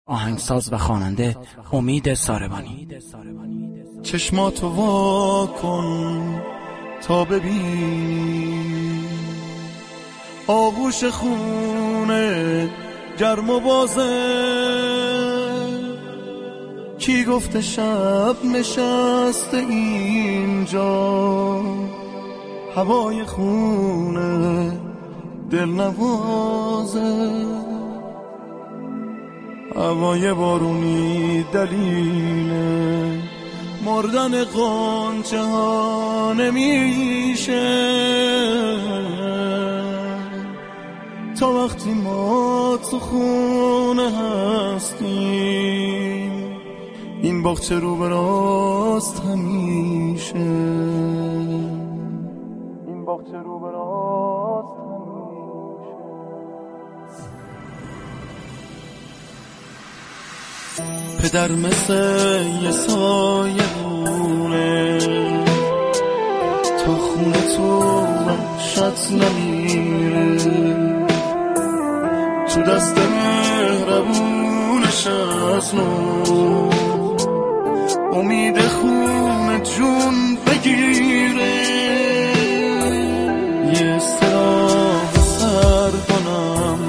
آهنگساز و خواننده امید ساربانی. چشماتو وا کن تا ببین آغوش خونه گرم و بازه. کی گفته شب نشسته اینجا هوای خونه دل نوازه. هوای بارونی دلیل مردن غنچه ها نمیشه تا وقتی ما تو خونه هستیم این باغچه رو به راست همیشه. این باغچه رو به راست همیشه. پدر مثل یه سایه بونه تا خونه تو وحشت نمیره. تو دست مهربونش از نو امید خون جون بگیره. یه استراح سر کنم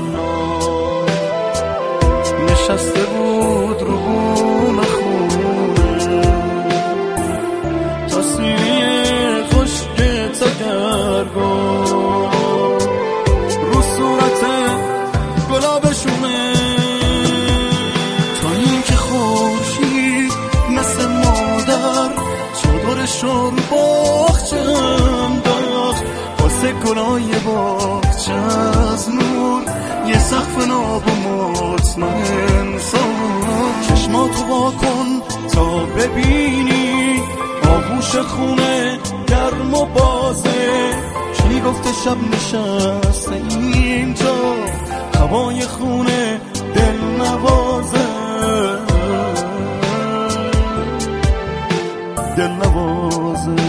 نشسته بود رو بوم خونه تا سینی خشک تگرگون رو صورت گلابشونه. تا این که خورشید مثل مادر چادرش رو باغچه انداخت واسه گلای باغچه از نور یه سقف ناب و مطمئن ساخت. چشماتو وا کن تا ببینی آغوش خونه گرم و بازه. کی گفته شب نشسته اینجا هوای خونه دل نوازه. دل نوازه.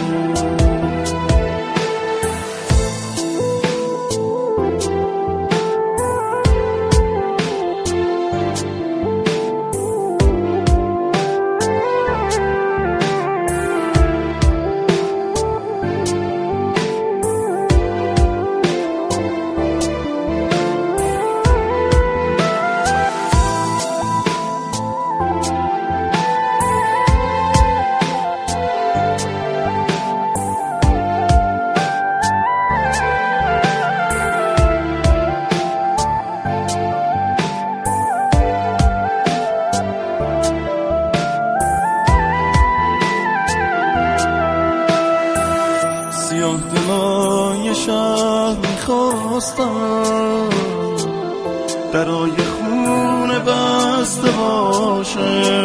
سیاه دلای شهر میخواستم درای خونه بسته باشه.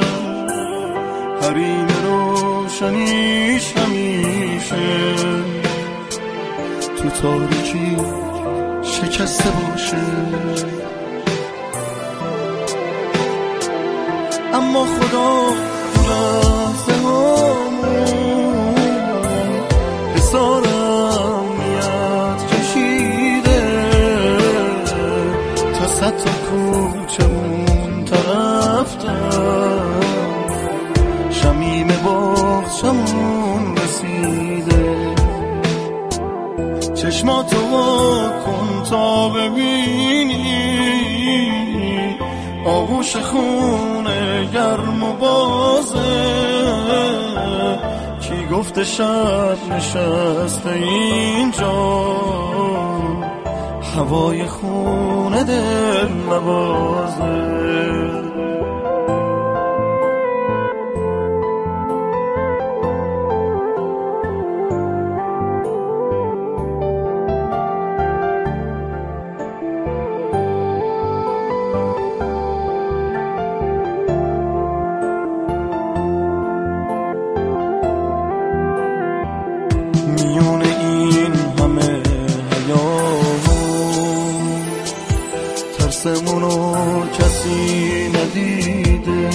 حریم روشنیش همیشه تو تاریکی شکسته باشه. اما خدا تو لحظه هامون حسار امنیت کشیده تا 100 تا کوچه اون طرفتن شمیم باغچمون رسیده. چشماتو وا کن تا ببینی آغوش خونه گرم و بازه. کی گفته شب نشسته اینجا هوای خونه دل نوازه. میون این همه هیاهو ترسمونو کسی ندیده.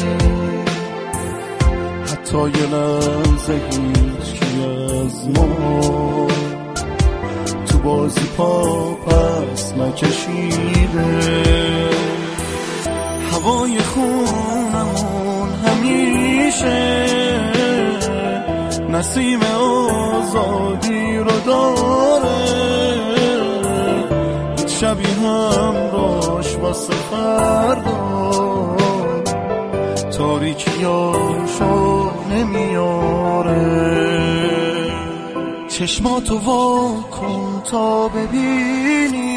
حتی یه لحظه هیچ کی از ما تو بازی پا پس نکشیده. هوای خونمون همیشه نسیم آزادی رو داره، هیچ شبی هم راش واسه فردا تاریکیاشو نمیاره. چشماتو وا کن تا ببینی